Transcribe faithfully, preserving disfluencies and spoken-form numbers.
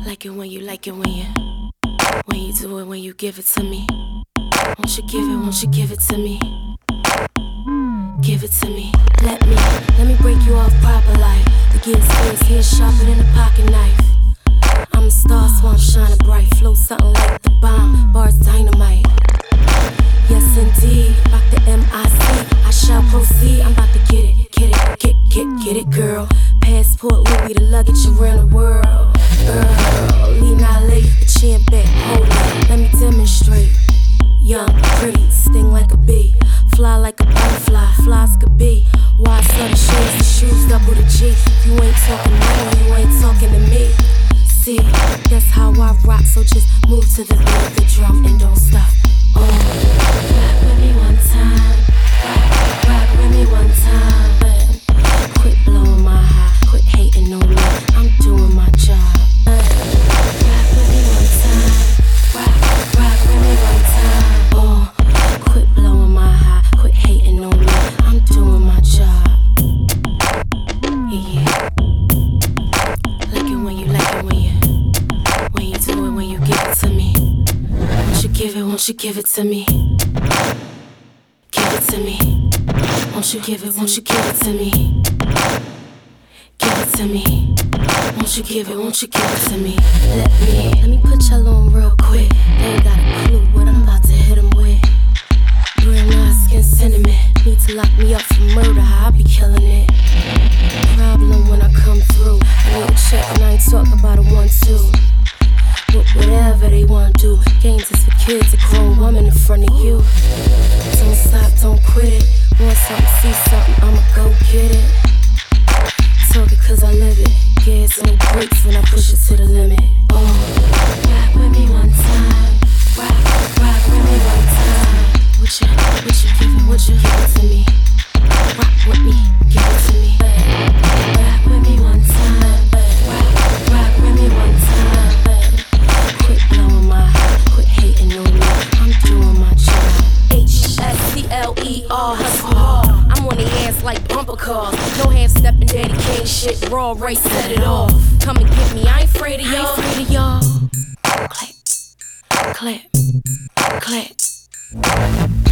Like it when you like it when you When you do it, when you give it to me. Won't you give it, won't you give it to me? Give it to me. Let me, let me break you off proper life. The gears, gears, here sharper than a pocket knife. I'm a star, so I'm shining bright. Flow something like the bomb, bars dynamite. Yes indeed, rock the M I C. I shall proceed, I'm about to get it, get it, get, get, get it, girl. Passport, Louis, the luggage around the world. Girl, leave not late, the chin back, hold it, let me demonstrate. Young, pretty, sting like a bee, fly like a butterfly, flies could be. Wide set of shades, the shoes double the G. If you ain't talking money, you ain't talking to me. See, that's how I rock, so just move to the beat of the drum and don't stop. Oh, rock with me one time, rock, rock with me one time. Quit blowing my high, quit hating on me, I'm doing my job. Rock with me one time, rock, rock with me one time. Oh, quit blowing my high, quit hating on me, I'm doing my job. Yeah, like it when you like it when you When you do it, when you give it to me. Won't you give it, won't you give it to me? Give it to me. Won't you give it, won't you give it to me? Give it to me. Won't you give it, won't you give it to me? Let me, let me put y'all on real quick. They ain't got a clue what I'm about to hit them with. Real nice skin sentiment. Need to lock me up for murder, how I be killing it. Problem when I come through. I need a check and I ain't talking about a one two. But whatever they wanna do, games is for kids, a grown woman in front of you. Don't stop, don't quit it. Want something, see something, I'ma go get it. Talk it cause I live it. Gas on brakes when I push it to the limit. Oh, rock with me one time. Rock, rock with me one time. Would you, would you give it, would you give it to me? Rock with me, give it to me. Rock with me one time. Rock, rock with me one time. Quit blowing my high, quit hating on me, I'm doing my job. H S C L E R, hustle hard. I'm on the ass like bumper cars. No half-stepping Daddy Kane shit, raw race, set it off. Come and get me, I ain't afraid of y'all. I ain't afraid of y'all. Clap, clap, clap.